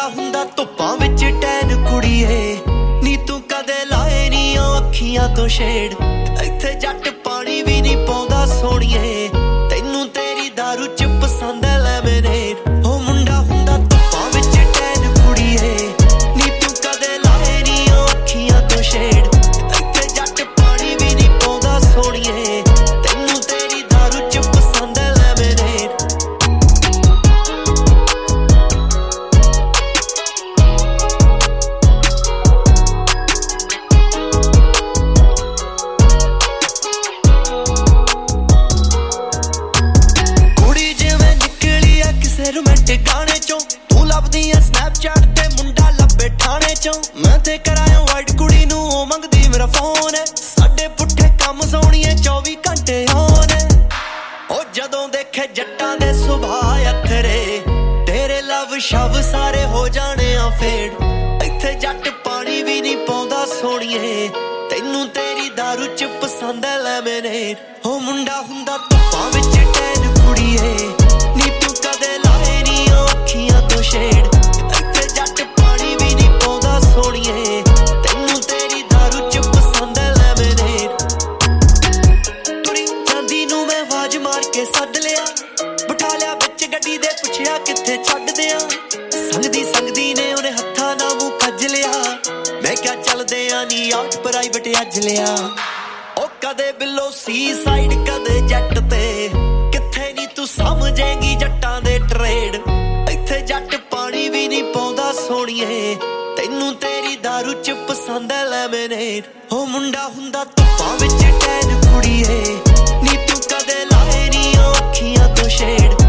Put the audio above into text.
ਹੁੰਦਾ ਧੁੱਪਾਂ ਵਿੱਚ ਟੈਨ ਕੁੜੀਏ ਨੀ ਤੂੰ ਕਦੇ ਲਾਏ ਨੀ ਉਹ ਅੱਖੀਆਂ ਤੋਂ ਛੇੜ ਇੱਥੇ ਜੱਟ ਪਾਣੀ ਵੀ ਨਹੀਂ ਪਾਉਂਦਾ ਸੋਹਣੀਏ ਤੈਨੂੰ ਤੇਰੀ ਦਾਰੂ ਚ ਪਸੰਦ ਐ ਲੈਮਨੇਡ ਉਹ ਮੁੰਡਾ ਹੁੰਦਾ ਧੁੱਪਾਂ ਵਿੱਚ ਟੈਨ ਕੁੜੀਏ ਨੀ ਤੂੰ ਕਦੇ ਲਾਏ ਨੀ ਉਹ ਅੱਖੀਆਂ ਤੋਂ ਛੇੜ ਇੱਥੇ ਜੱਟ ਪਾਣੀ ਵੀ ਨਹੀਂ ਪਾਉਂਦਾ ਸੋਹਣੀਏ ਤੈਨੂੰ ਤੇਰੀ ਦਾਰੂ ਚ ਪਸੰਦ ਐ ਲੈਮਨੇਡ रोमांटिक गाने चों तू लभदी है स्नैपचैट ते मुंडा लब्बे ठाणे चों मैं ते कराया वाइट कुड़ी नू ओ मंगदी मेरा फोन है साडे पुट्ठे कम सोहणीए 24 घंटे ऑन है ओ जदों देखे जट्टां दे सुभाऽ अथरे तेरे लव शव सारे हो जाने आ फेड इत्थे जट पानी भी नहीं पाउंदा सोहणीए तैनू तेरी दारू च पसंद है लेमनेड ओ मुंडा हुंदा धुप्पां विच टैन कुड़ीए नी तू कदे लाए नी ओ ਅੱਖੀਆਂ ਤੋਂ ਛੇੜ ਇੱਥੇ ਜੱਟ ਪਾਣੀ ਵੀ ਨਹੀਂ ਪਾਉਂਦਾ ਸੋਹਣੀਏ ਤੈਨੂੰ ਤੇਰੀ ਦਾਰੂ ਚ ਪਸੰਦ ਐ ਲੈਮਨੇਡ ਤੁਰੀ ਜਾਂਦੀ ਨੂੰ ਮੈਂ ਆਵਾਜ਼ ਮਾਰ ਕੇ ਸੱਦ ਲਿਆ ਬਿਠਾ ਲਿਆ ਵਿੱਚ ਗੱਡੀ ਦੇ ਪੁੱਛਿਆ ਕਿੱਥੇ ਛੱਡਦੇ ਆ ਸੰਗਦੀ ਨੇ ਉਹਨੇ ਹੱਥਾਂ ਨਾਲ ਮੂੰਹ ਕੱਜ ਲਿਆ ਮੈਂ ਕਿਹਾ ਚੱਲਦੇ ਆ ਨੀ ਆਊਟ ਪ੍ਰਾਈਵੇਟ ਅੱਜ ਲਿਆ ਉਹ ਕਦੇ ਬਿੱਲੋ ਸੀ ਸਾਈਡ ਕਦੇ ਜੱਟ ਤੇ ਕਿੱਥੇ ਨੀ ਤੂੰ ਸਮਝੇਂਗੀ ਜੱਟਾਂ ਦੇ ਟਰੇਡ ਇੱਥੇ ਜੱਟ ਪਾਣੀ ਵੀ ਨਹੀਂ ਪਾਉਂਦਾ ਸੋਹਣੀਏ ਤੈਨੂੰ ਤੇਰੀ ਦਾਰੂ ਚ ਪਸੰਦ ਐ ਲੈਮਨੇਡ ਉਹ ਮੁੰਡਾ ਹੁੰਦਾ ਧੁੱਪਾਂ ਵਿੱਚ ਟੈਨ ਕੁੜੀਏ ਨੀ ਤੂੰ ਕਦੇ ਲਾਏ ਨੀ ਉਹ ਅੱਖੀਆਂ ਤੋਂ ਛੇੜ